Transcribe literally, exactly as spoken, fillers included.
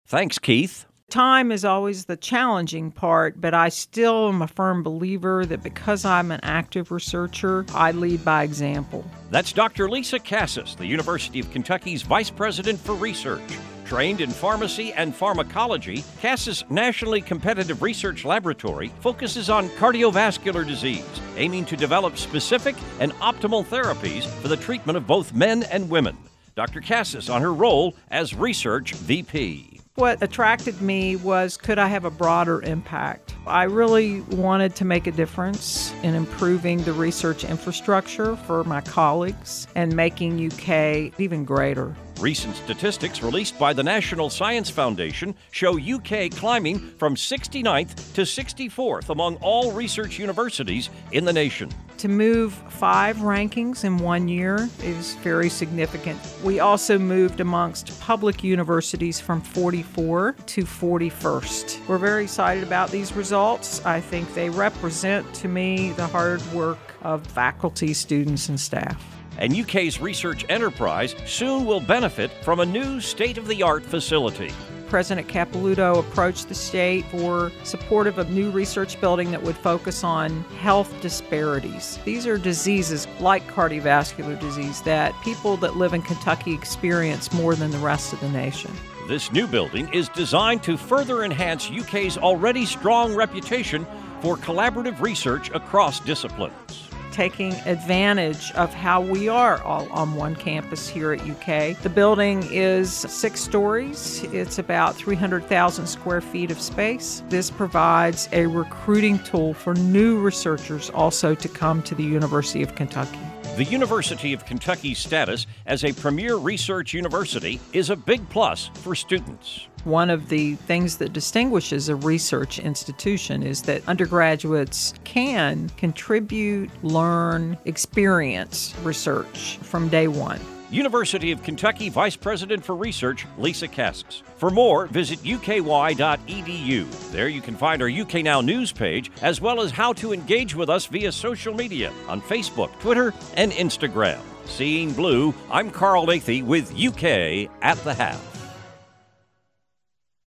Thanks, Keith. Time is always the challenging part, but I still am a firm believer that because I'm an active researcher, I lead by example. That's Doctor Lisa Cassis, the University of Kentucky's Vice President for Research. Trained in pharmacy and pharmacology, Cassis' nationally competitive research laboratory focuses on cardiovascular disease, aiming to develop specific and optimal therapies for the treatment of both men and women. Doctor Cassis on her role as Research V P. What attracted me was, could I have a broader impact? I really wanted to make a difference in improving the research infrastructure for my colleagues and making U K even greater. Recent statistics released by the National Science Foundation show U K climbing from sixty-ninth to sixty-fourth among all research universities in the nation. To move five rankings in one year is very significant. We also moved amongst public universities from forty-four to forty-first. We're very excited about these results. I think they represent, to me, the hard work of faculty, students, and staff. And U K's research enterprise soon will benefit from a new state-of-the-art facility. President Capilouto approached the state for supportive of new research building that would focus on health disparities. These are diseases like cardiovascular disease that people that live in Kentucky experience more than the rest of the nation. This new building is designed to further enhance U K's already strong reputation for collaborative research across disciplines. Taking advantage of how we are all on one campus here at U K. The building is six stories. It's about three hundred thousand square feet of space. This provides a recruiting tool for new researchers also to come to the University of Kentucky. The University of Kentucky's status as a premier research university is a big plus for students. One of the things that distinguishes a research institution is that undergraduates can contribute, learn, experience research from day one. University of Kentucky Vice President for Research, Lisa Cassis. For more, visit U K Y dot E D U. There you can find our U K Now news page, as well as how to engage with us via social media on Facebook, Twitter, and Instagram. Seeing Blue, I'm Carl Lathy with U K at the Half.